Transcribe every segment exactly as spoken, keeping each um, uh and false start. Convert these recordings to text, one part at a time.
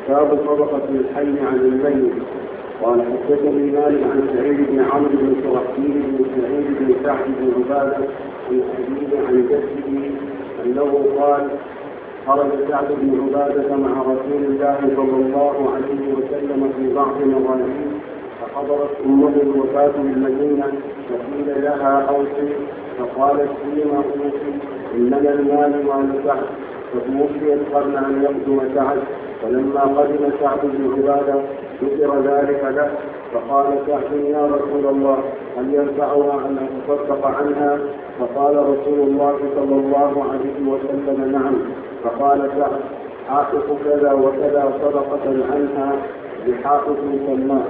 باب صدقة الحي عن الميت. قال حدثني مالك عن سعيد بن عمرو بن شرحبيل بن سعيد بن سعد بن عبادة عن أبيه عن جده أنه قال خرج سعد بن عبادة مع رسول الله صلى الله عليه وسلم في بعض مغازيه فحضرت أمه الوفاة بالمدينة فقيل لها أوصي فقالت فيما أوصي إنما المال مال سعد فتوفيت قبل أن يقدم سعد. فلما قدم سعد بن عبادة ذكر ذلك له فقال سعد يا رسول الله هل ينفعها أن أتصدق عنها؟ فقال رسول الله صلى الله عليه وسلم نعم. فقال سعد حائط كذا وكذا صدقة عنها بحائط سماء.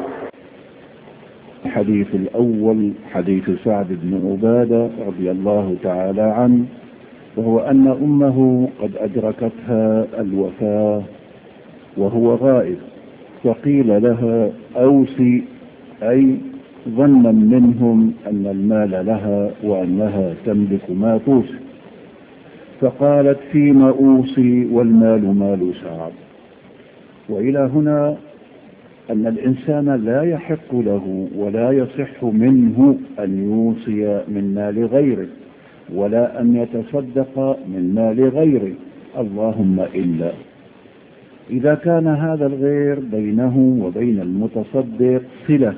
الحديث الأول حديث سعد بن عبادة رضي الله تعالى عنه، وهو أن أمه قد أدركتها الوفاة وهو غائب، فقيل لها أوصي، أي ظنا منهم أن المال لها وأنها تملك ما توصي، فقالت فيما أوصي والمال مال سعد. وإلى هنا أن الإنسان لا يحق له ولا يصح منه أن يوصي من مال غيره ولا أن يتصدق من مال غيره، اللهم إلا إذا كان هذا الغير بينه وبين المتصدق صلة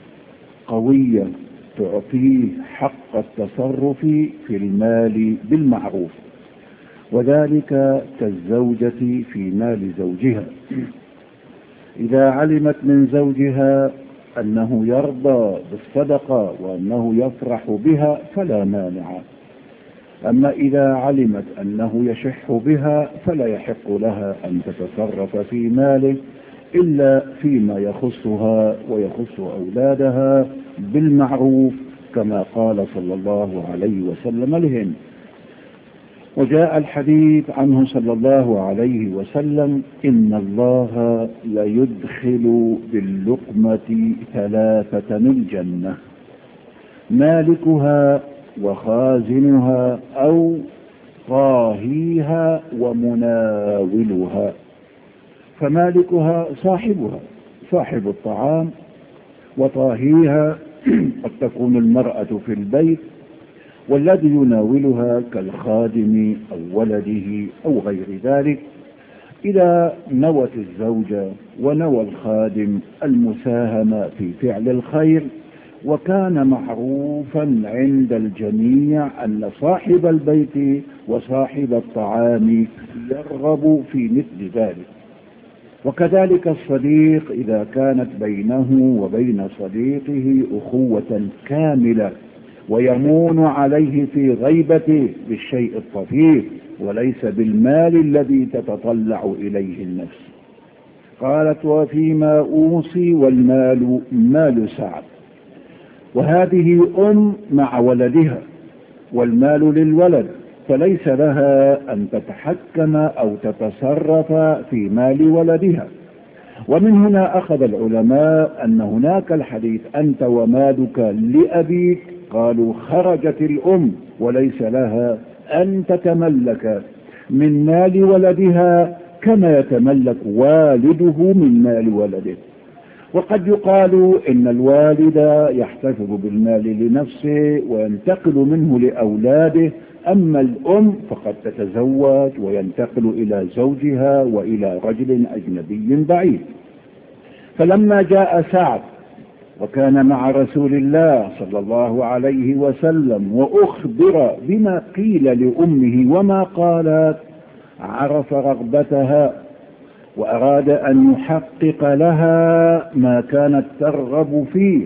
قوية تعطيه حق التصرف في المال بالمعروف، وذلك كالزوجة في مال زوجها إذا علمت من زوجها أنه يرضى بالصدقة وأنه يفرح بها فلا مانع، أما إذا علمت أنه يشح بها فلا يحق لها أن تتصرف في ماله إلا فيما يخصها ويخص أولادها بالمعروف كما قال صلى الله عليه وسلم لهم. وجاء الحديث عنه صلى الله عليه وسلم إن الله ليدخل باللقمة ثلاثة الجنة، مالكها وخازنها أو طاهيها ومناولها. فمالكها صاحبها صاحب الطعام، وطاهيها قد تكون المرأة في البيت، والذي يناولها كالخادم أو ولده أو غير ذلك. إذا نوت الزوجة ونوى الخادم المساهمة في فعل الخير، وكان معروفا عند الجميع أن صاحب البيت وصاحب الطعام يرغب في مثل ذلك. وكذلك الصديق إذا كانت بينه وبين صديقه أخوة كاملة ويمون عليه في غيبته بالشيء الطفيف وليس بالمال الذي تتطلع إليه النفس. قالت وفيما أوصي والمال مال سعد. وهذه أم مع ولدها والمال للولد، فليس لها أن تتحكم أو تتصرف في مال ولدها. ومن هنا أخذ العلماء أن هناك الحديث أنت ومالك لأبيك، قالوا خرجت الأم وليس لها أن تتملك من مال ولدها كما يتملك والده من مال ولده. وقد يقال إن الوالد يحتفظ بالمال لنفسه وينتقل منه لأولاده، أما الأم فقد تتزوج وينتقل إلى زوجها وإلى رجل أجنبي بعيد. فلما جاء سعد وكان مع رسول الله صلى الله عليه وسلم وأخبر بما قيل لأمه وما قالت، عرف رغبتها وأراد أن يحقق لها ما كانت ترغب فيه،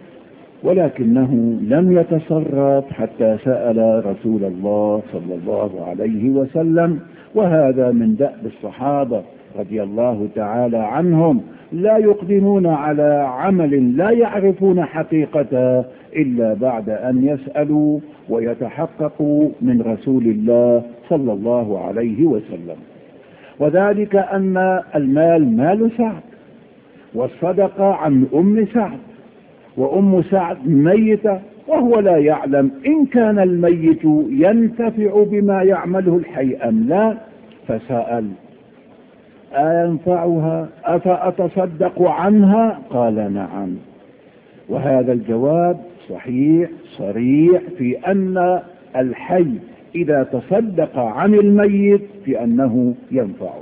ولكنه لم يتصرف حتى سأل رسول الله صلى الله عليه وسلم. وهذا من دأب الصحابة رضي الله تعالى عنهم، لا يقدمون على عمل لا يعرفون حقيقته إلا بعد أن يسألوا ويتحققوا من رسول الله صلى الله عليه وسلم. وذلك أن المال مال سعد، والصدقة عن أم سعد، وأم سعد ميتة وهو لا يعلم إن كان الميت ينتفع بما يعمله الحي أم لا، فسأل. أينفعها أفأتصدق عنها؟ قال نعم. وهذا الجواب صحيح صريح في أن الحي إذا تصدق عن الميت في أنه ينفعه.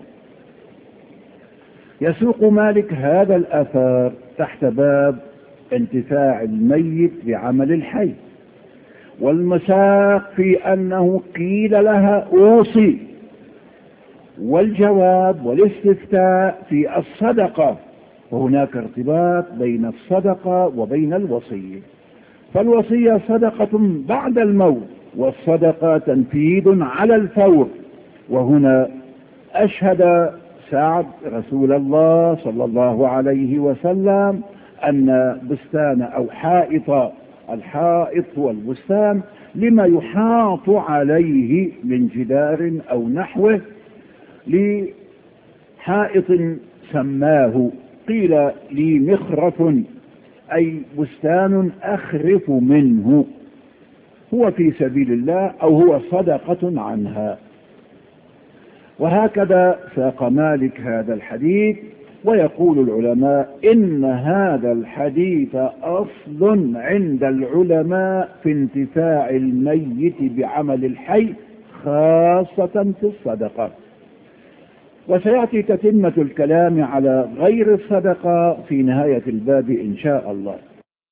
يسوق مالك هذا الأثر تحت باب انتفاع الميت بعمل الحي، والمساق في أنه قيل لها أوصي، والجواب والاستفتاء في الصدقة، وهناك ارتباط بين الصدقة وبين الوصية. فالوصية صدقة بعد الموت، والصدقة تنفيذ على الفور. وهنا أشهد سعد رسول الله صلى الله عليه وسلم أن بستان أو حائط، الحائط هو البستان، لما يحاط عليه من جدار أو نحوه، لحائط سماه قيل لي مخرف، أي بستان أخرف منه، هو في سبيل الله أو هو صدقة عنها. وهكذا ساق مالك هذا الحديث. ويقول العلماء إن هذا الحديث أصل عند العلماء في انتفاع الميت بعمل الحي، خاصة في الصدقة. وسيأتي تتمة الكلام على غير الصدقة في نهاية الباب إن شاء الله.